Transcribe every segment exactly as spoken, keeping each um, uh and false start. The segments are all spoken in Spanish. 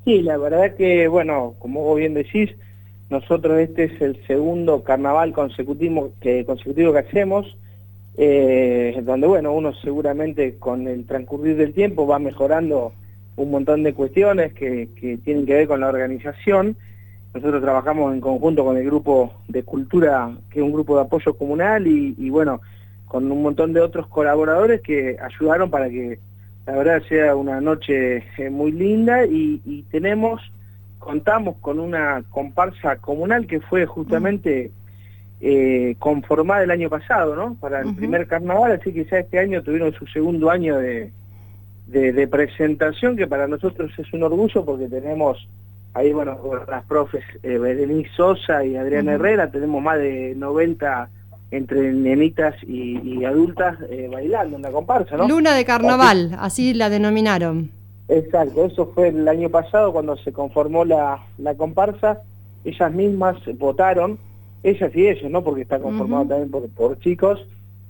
Sí, la verdad que, bueno, como vos bien decís, nosotros este es el segundo carnaval consecutivo que, consecutivo que hacemos, eh, donde, bueno, uno seguramente con el transcurrir del tiempo va mejorando un montón de cuestiones que, que tienen que ver con la organización. Nosotros trabajamos en conjunto con el grupo de cultura, que es un grupo de apoyo comunal, y, y bueno, con un montón de otros colaboradores que ayudaron para que la verdad sea una noche eh, muy linda, y, y tenemos, contamos con una comparsa comunal que fue justamente eh, conformada el año pasado, ¿no? Para el Uh-huh. primer carnaval, así que ya este año tuvieron su segundo año de, de, de presentación, que para nosotros es un orgullo porque tenemos ahí, bueno, las profes eh, Berenice Sosa y Adriana uh-huh. Herrera, tenemos más de noventa entre nenitas y, y adultas eh, bailando en la comparsa, ¿no? Luna de carnaval, así, así la denominaron. Exacto, eso fue el año pasado cuando se conformó la, la comparsa. Ellas mismas votaron, ellas y ellos, ¿no? Porque está conformado uh-huh. también por, por chicos,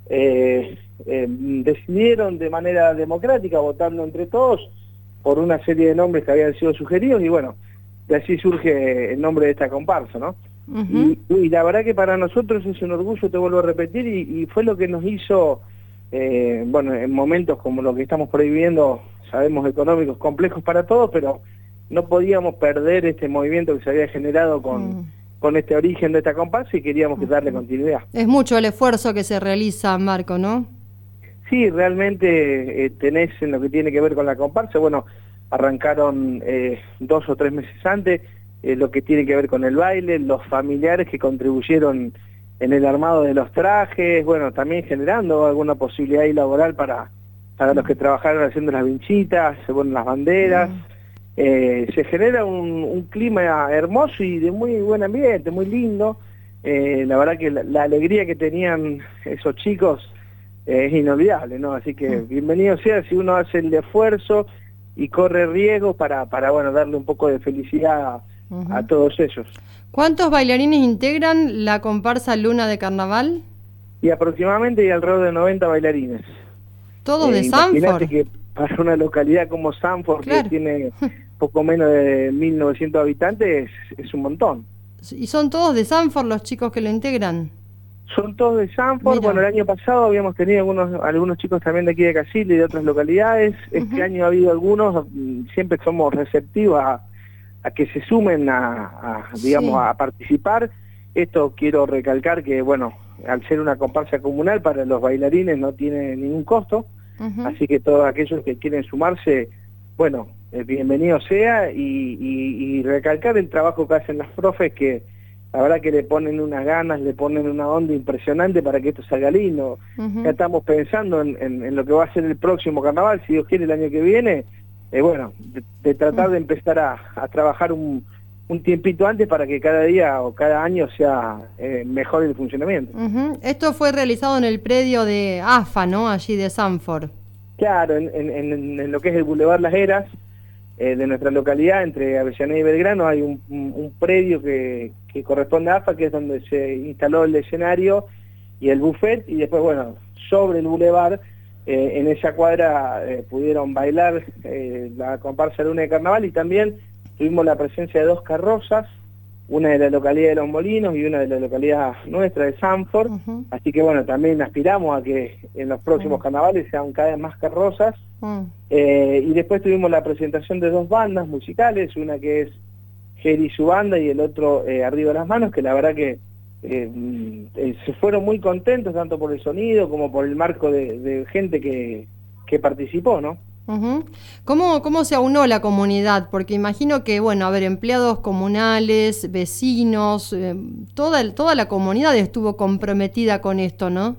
eh, eh, decidieron de manera democrática, votando entre todos, por una serie de nombres que habían sido sugeridos, y bueno, de así surge el nombre de esta comparsa, ¿no? Uh-huh. y, y la verdad que para nosotros es un orgullo, te vuelvo a repetir, y, y fue lo que nos hizo, eh, bueno, en momentos como lo que estamos por ahí viviendo, sabemos, económicos complejos para todos, pero no podíamos perder este movimiento que se había generado con, uh-huh. con este origen de esta comparsa, y queríamos uh-huh. darle continuidad. Es mucho el esfuerzo que se realiza, Marco, ¿no? Sí, realmente eh, tenés en lo que tiene que ver con la comparsa, bueno, arrancaron eh, dos o tres meses antes, eh, lo que tiene que ver con el baile, los familiares que contribuyeron en el armado de los trajes, bueno, también generando alguna posibilidad ahí laboral para, para los que trabajaron haciendo las vinchitas, bueno, las banderas. Mm. Eh, se genera un, un clima hermoso y de muy buen ambiente, muy lindo. Eh, la verdad que la, la alegría que tenían esos chicos eh, es inolvidable, ¿no? Así que bienvenido sea si uno hace el esfuerzo y corre riesgos para, para bueno, darle un poco de felicidad a, uh-huh. a todos ellos. ¿Cuántos bailarines integran la comparsa Luna de Carnaval? Y aproximadamente hay alrededor de noventa bailarines. ¿Todos eh, de Sanford? Imagínate que para una localidad como Sanford, claro, que tiene poco menos de mil novecientos habitantes, es, es un montón. ¿Y son todos de Sanford los chicos que lo integran? Son todos de Sanford. Mira. Bueno, el año pasado habíamos tenido algunos algunos chicos también de aquí de Casilda y de otras localidades. Este uh-huh. año ha habido algunos, siempre somos receptivos a, a que se sumen a, a digamos, sí. a participar. Esto quiero recalcar que, bueno, al ser una comparsa comunal, para los bailarines no tiene ningún costo, uh-huh. así que todos aquellos que quieren sumarse, bueno, eh, bienvenido sea, y, y, y recalcar el trabajo que hacen las profes, que la verdad que le ponen unas ganas, le ponen una onda impresionante para que esto salga lindo. Uh-huh. Ya estamos pensando en, en, en lo que va a ser el próximo carnaval, si Dios quiere, el año que viene, eh, bueno, de, de tratar uh-huh. de empezar a, a trabajar un, un tiempito antes para que cada día o cada año sea eh, mejor el funcionamiento. Uh-huh. Esto fue realizado en el predio de A F A, ¿no? Allí de Sanford. Claro, en, en, en, en lo que es el Boulevard Las Heras, eh, de nuestra localidad, entre Avellaneda y Belgrano, hay un, un, un predio que, que corresponde a A F A, que es donde se instaló el escenario y el buffet, y después, bueno, sobre el Boulevard, eh, en esa cuadra eh, pudieron bailar eh, la comparsa Luna de Carnaval, y también tuvimos la presencia de dos carrozas, una de la localidad de Los Molinos y una de la localidad nuestra de Sanford, uh-huh. así que bueno, también aspiramos a que en los próximos uh-huh. carnavales sean cada vez más carrozas, uh-huh. eh, y después tuvimos la presentación de dos bandas musicales, una que es Jerry y su banda y el otro eh, Arriba las Manos, que la verdad que eh, eh, se fueron muy contentos tanto por el sonido como por el marco de, de gente que, que participó, ¿no? Uh-huh. ¿Cómo, ¿Cómo se aunó la comunidad? Porque imagino que, bueno, a ver, empleados comunales, vecinos, eh, toda, toda la comunidad estuvo comprometida con esto, ¿no?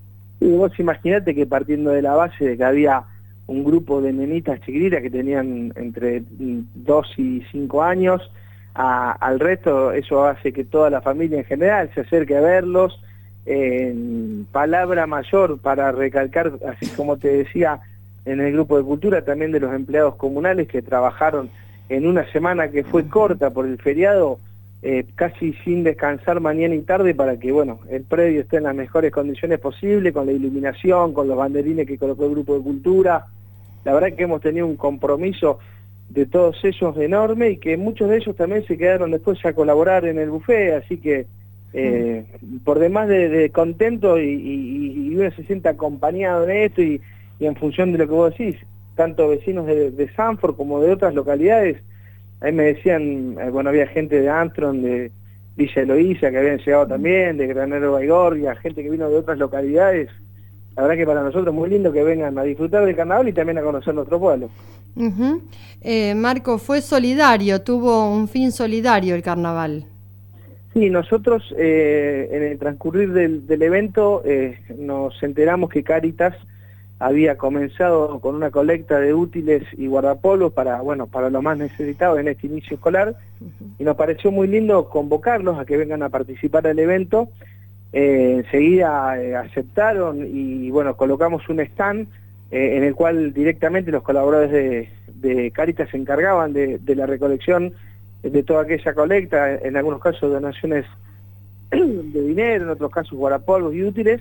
Y vos imaginate que partiendo de la base de que había un grupo de nenitas chiquititas que tenían entre dos y cinco años, a, al resto eso hace que toda la familia en general se acerque a verlos. Eh, palabra mayor para recalcar, así como te decía, en el grupo de cultura, también de los empleados comunales que trabajaron en una semana que fue corta por el feriado, eh, casi sin descansar mañana y tarde, para que, bueno, el predio esté en las mejores condiciones posibles, con la iluminación, con los banderines que colocó el grupo de cultura. La verdad que hemos tenido un compromiso de todos ellos enorme, y que muchos de ellos también se quedaron después a colaborar en el buffet, así que eh, mm. por demás de, de contento y, y, y uno se siente acompañado en esto, y, y en función de lo que vos decís, tanto vecinos de, de Sanford como de otras localidades. Ahí me decían, eh, bueno, había gente de Armstrong, de Villa Eloísa, que habían llegado también, de Granero Baigorria, gente que vino de otras localidades. La verdad que para nosotros es muy lindo que vengan a disfrutar del carnaval y también a conocer nuestro pueblo. Uh-huh. eh, Marco, fue solidario, tuvo un fin solidario el carnaval. Sí, nosotros eh, en el transcurrir del, del evento eh, nos enteramos que Cáritas había comenzado con una colecta de útiles y guardapolvos para, bueno, para los más necesitados en este inicio escolar, uh-huh. y nos pareció muy lindo convocarlos a que vengan a participar del evento. Eh, enseguida eh, aceptaron y bueno, colocamos un stand eh, en el cual directamente los colaboradores de, de Cáritas se encargaban de, de la recolección de toda aquella colecta, en algunos casos donaciones de dinero, en otros casos guardapolvos y útiles,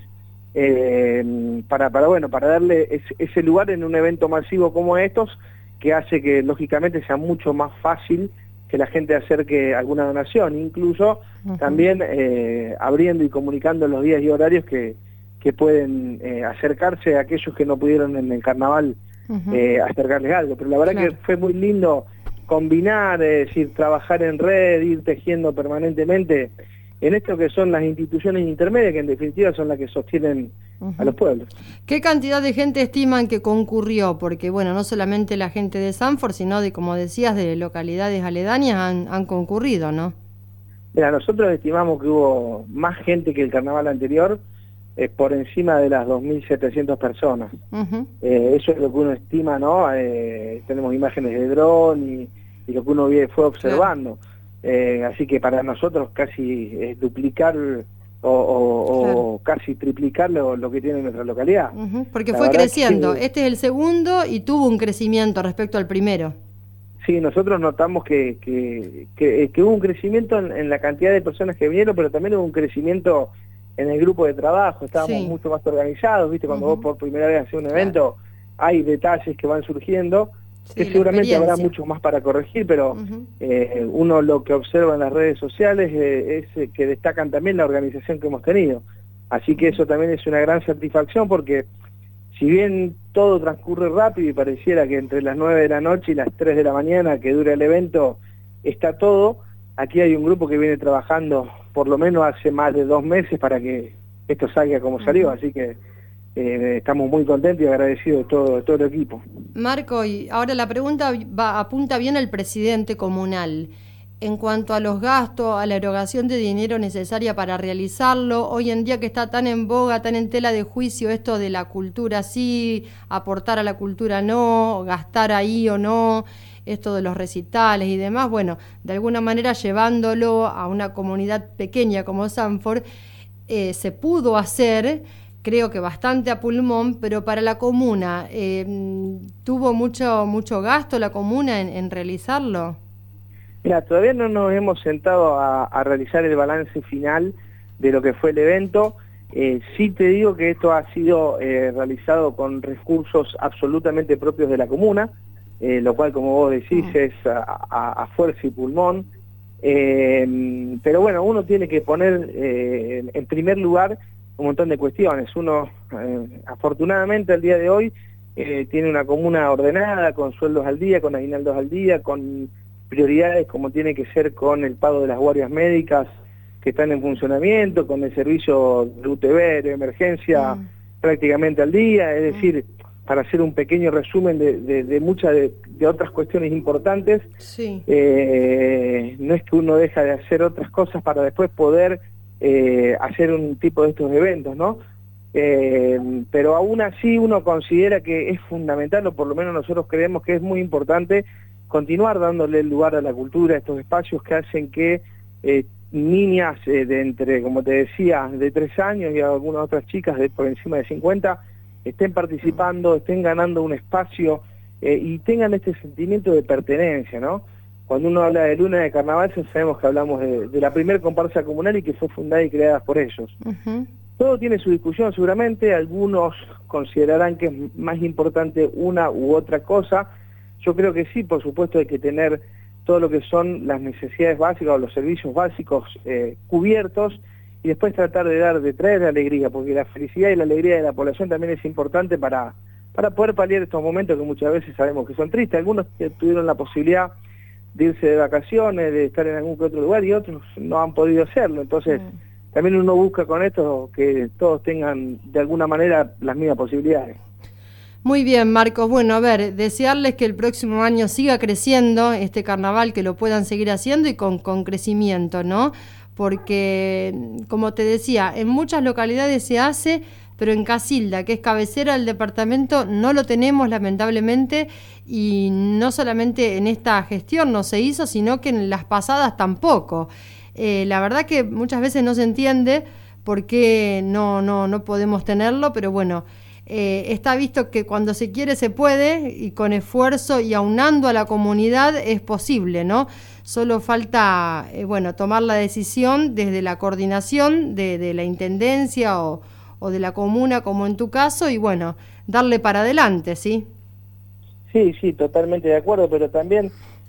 eh, para, para, bueno, para darle ese, ese lugar en un evento masivo como estos, que hace que lógicamente sea mucho más fácil que la gente acerque alguna donación, incluso uh-huh. también eh, abriendo y comunicando los días y horarios que, que pueden eh, acercarse a aquellos que no pudieron en el carnaval uh-huh. eh, acercarles algo. Pero la verdad claro. que fue muy lindo combinar, es decir, trabajar en red, ir tejiendo permanentemente en esto que son las instituciones intermedias, que en definitiva son las que sostienen uh-huh. a los pueblos. ¿Qué cantidad de gente estiman que concurrió? Porque, bueno, no solamente la gente de Sanford, sino de, como decías, de localidades aledañas han, han concurrido, ¿no? Mira, nosotros estimamos que hubo más gente que el carnaval anterior, eh, por encima de las dos mil setecientas personas. Uh-huh. Eh, eso es lo que uno estima, ¿no? Eh, tenemos imágenes de dron y, y lo que uno fue observando. Claro. Eh, así que para nosotros casi es duplicar o, o, claro. o casi triplicar lo, lo que tiene nuestra localidad. Uh-huh. Porque la fue creciendo. Que, este es el segundo y tuvo un crecimiento respecto al primero. Sí, nosotros notamos que, que, que, que hubo un crecimiento en, en la cantidad de personas que vinieron, pero también hubo un crecimiento en el grupo de trabajo. Estábamos sí. mucho más organizados, ¿viste? Cuando uh-huh. vos por primera vez haces un evento, claro. hay detalles que van surgiendo. Sí, que seguramente habrá mucho más para corregir, pero uh-huh. eh, uno lo que observa en las redes sociales eh, es que destacan también la organización que hemos tenido. Así que eso también es una gran satisfacción, porque si bien todo transcurre rápido y pareciera que entre las nueve de la noche y las tres de la mañana que dura el evento está todo, aquí hay un grupo que viene trabajando por lo menos hace más de dos meses para que esto salga como uh-huh. salió, así que Eh, estamos muy contentos y agradecidos de todo, de todo el equipo. Marco, y ahora la pregunta va, apunta bien al presidente comunal. En cuanto a los gastos, a la erogación de dinero necesaria para realizarlo, hoy en día que está tan en boga, tan en tela de juicio esto de la cultura sí, aportar a la cultura no, gastar ahí o no, esto de los recitales y demás, bueno, de alguna manera llevándolo a una comunidad pequeña como Sanford, eh, se pudo hacer, creo que bastante a pulmón, pero para la comuna, eh, ¿tuvo mucho mucho gasto la comuna en, en realizarlo? Mira, todavía no nos hemos sentado a, a realizar el balance final de lo que fue el evento. Eh, sí te digo que esto ha sido eh, realizado con recursos absolutamente propios de la comuna, eh, lo cual, como vos decís, mm. es a, a, a fuerza y pulmón. Eh, pero bueno, uno tiene que poner eh, en primer lugar un montón de cuestiones. Uno, eh, afortunadamente, al día de hoy, eh, tiene una comuna ordenada, con sueldos al día, con aguinaldos al día, con prioridades como tiene que ser con el pago de las guardias médicas que están en funcionamiento, con el servicio de U T V, de emergencia, mm. prácticamente al día. Es decir, para hacer un pequeño resumen de, de, de muchas de, de otras cuestiones importantes, sí. eh, no es que uno deja de hacer otras cosas para después poder Eh, hacer un tipo de estos eventos, ¿no? Eh, pero aún así uno considera que es fundamental, o por lo menos nosotros creemos que es muy importante, continuar dándole el lugar a la cultura, a estos espacios que hacen que eh, niñas eh, de entre, como te decía, de tres años y algunas otras chicas de por encima de cincuenta, estén participando, estén ganando un espacio eh, y tengan este sentimiento de pertenencia, ¿no? Cuando uno habla de Luna de Carnaval, sabemos que hablamos de, de la primer comparsa comunal y que fue fundada y creada por ellos. Uh-huh. Todo tiene su discusión seguramente, algunos considerarán que es más importante una u otra cosa. yo creo que sí, por supuesto hay que tener todo lo que son las necesidades básicas o los servicios básicos eh, cubiertos, y después tratar de dar, de traer alegría, porque la felicidad y la alegría de la población también es importante para, para poder paliar estos momentos que muchas veces sabemos que son tristes. Algunos que tuvieron la posibilidad de irse de vacaciones, de estar en algún que otro lugar, y otros no han podido hacerlo. Entonces, mm. también uno busca con esto que todos tengan de alguna manera las mismas posibilidades. Muy bien, Marcos. Bueno, a ver, desearles que el próximo año siga creciendo este carnaval, que lo puedan seguir haciendo y con, con crecimiento, ¿no? Porque, como te decía, en muchas localidades se hace, pero en Casilda, que es cabecera del departamento, no lo tenemos lamentablemente, y no solamente en esta gestión no se hizo, sino que en las pasadas tampoco. Eh, la verdad que muchas veces no se entiende por qué no, no, no podemos tenerlo, pero bueno, eh, está visto que cuando se quiere se puede, y con esfuerzo y aunando a la comunidad es posible, ¿no? Solo falta, eh, bueno, tomar la decisión desde la coordinación de, de la intendencia o, o de la comuna, como en tu caso, y bueno, darle para adelante, ¿sí? Sí, sí, totalmente de acuerdo, pero también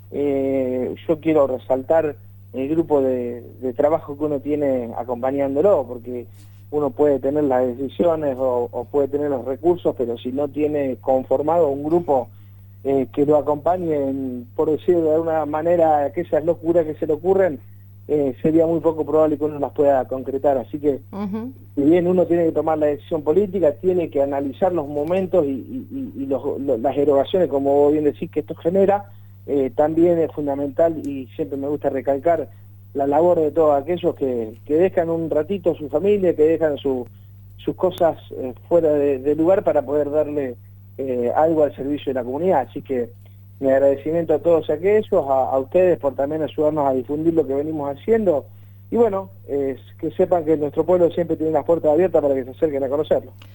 eh, yo quiero resaltar el grupo de, de trabajo que uno tiene acompañándolo, porque uno puede tener las decisiones o, o puede tener los recursos, pero si no tiene conformado un grupo eh, que lo acompañe, en, por decirlo de alguna manera, aquellas locuras que se le ocurren, eh, sería muy poco probable que uno las pueda concretar. Así que, uh-huh. si bien uno tiene que tomar la decisión política, tiene que analizar los momentos y, y, y los, los, las erogaciones, como vos bien decís, que esto genera. Eh, también es fundamental, y siempre me gusta recalcar, la labor de todos aquellos que, que dejan un ratito su familia, que dejan su, sus cosas eh, fuera de, de lugar para poder darle eh, algo al servicio de la comunidad. Así que mi agradecimiento a todos aquellos, a, a ustedes por también ayudarnos a difundir lo que venimos haciendo, y bueno, eh, que sepan que nuestro pueblo siempre tiene las puertas abiertas para que se acerquen a conocerlo.